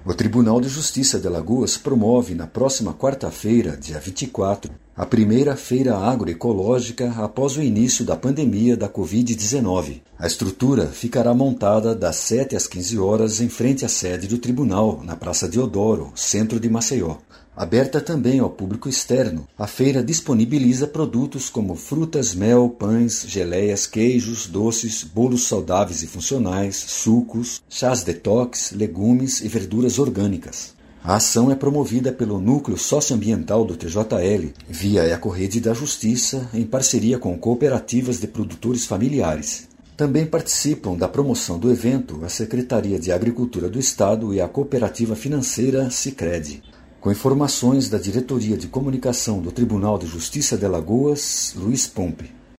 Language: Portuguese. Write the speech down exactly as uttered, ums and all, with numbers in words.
O Tribunal de Justiça de Alagoas promove na próxima quarta-feira, dia vinte e quatro, a primeira feira agroecológica após o início da pandemia da covid dezenove. A estrutura ficará montada das sete às quinze horas em frente à sede do tribunal, na Praça Deodoro, centro de Maceió. Aberta também ao público externo, a feira disponibiliza produtos como frutas, mel, pães, geleias, queijos, doces, bolos saudáveis e funcionais, sucos, chás detox, legumes e verduras orgânicas. A ação é promovida pelo Núcleo Socioambiental do T J L, via Ecorrede da Justiça, em parceria com cooperativas de produtores familiares. Também participam da promoção do evento a Secretaria de Agricultura do Estado e a Cooperativa Financeira Sicredi. Com informações da Diretoria de Comunicação do Tribunal de Justiça de Alagoas, Luiz Pompe.